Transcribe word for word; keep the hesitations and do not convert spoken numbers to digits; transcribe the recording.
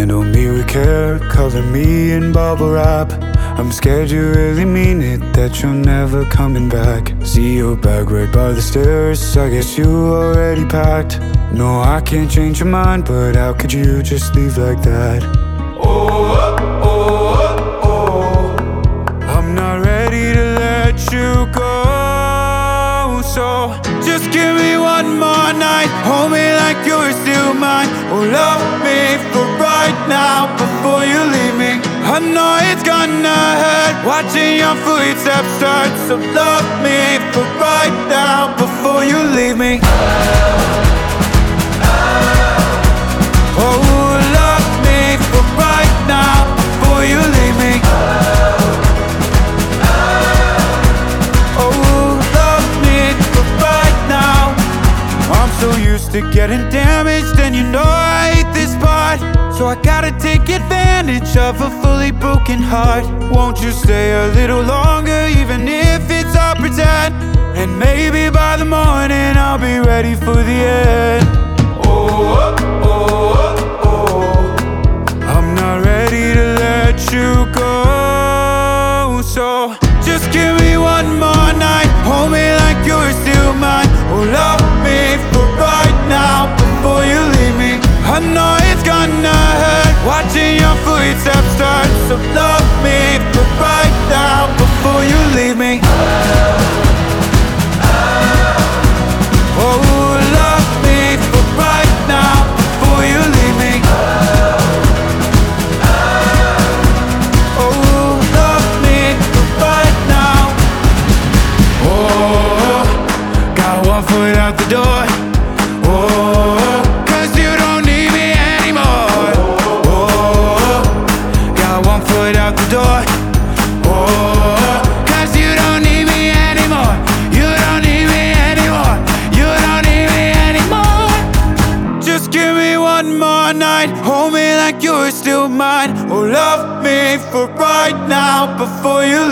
handle me with care, cover me in bubble wrap. I'm scared you really mean it, that you're never coming back. See your bag right by the stairs, I guess you already packed. No, I can't change your mind, but how could you just leave like that? Oh, oh, oh, oh. I'm not ready to let you go, so just give me one more night, hold me like you're still mine. Oh, love me for right now before you leave me. I know it's gonna hurt watching your footsteps start, so love me for right now before you leave me. Oh, love me for right now before you leave me. Oh, love me for right now. I'm so used to getting damaged, and you know I hate this part, so I gotta take advantage of a fully broken heart. Won't you stay a little longer, even if it's all pretend? And maybe by the morning I'll be ready for the end. Oh, oh, oh, oh. I'm not ready to let you go, so just give me one more night, hold me like you're still mine. Oh, love me for right now before you leave me. I know it's gonna hurt watching your footsteps start, so love me for right now before you leave me. Oh, love me for right now before you leave me. Oh, love me for right now. Oh, got one foot out the door. Oh, cause you don't need me anymore. Oh, got one foot out the door. Oh, cause you don't need me anymore. You don't need me anymore. You don't need me anymore. Just give me one more night, hold me like you're still mine. Oh, love me for right now before you